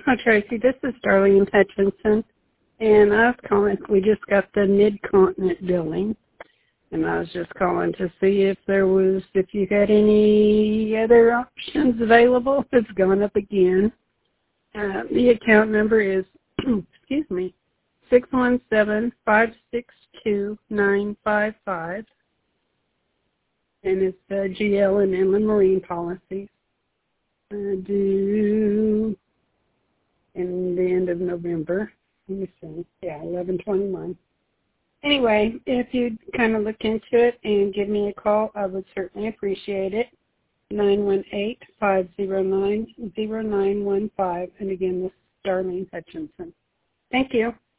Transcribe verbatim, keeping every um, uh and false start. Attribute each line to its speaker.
Speaker 1: Hi, Tracy. This is Darlene Hutchinson, and I was calling. We just got the Mid-Continent billing, and I was just calling to see if there was, if you had any other options available. It's gone up again. Uh, the account number is, excuse me, six one seven, five six two, nine five five, and it's uh, G L and Inland Marine policies. Uh, due in the end of November. Let me see. Yeah, eleven twenty-one. Anyway, if you'd kind of look into it and give me a call, I would certainly appreciate it. nine one eight, five zero nine, zero nine one five. And again, this is Darlene Hutchinson. Thank you.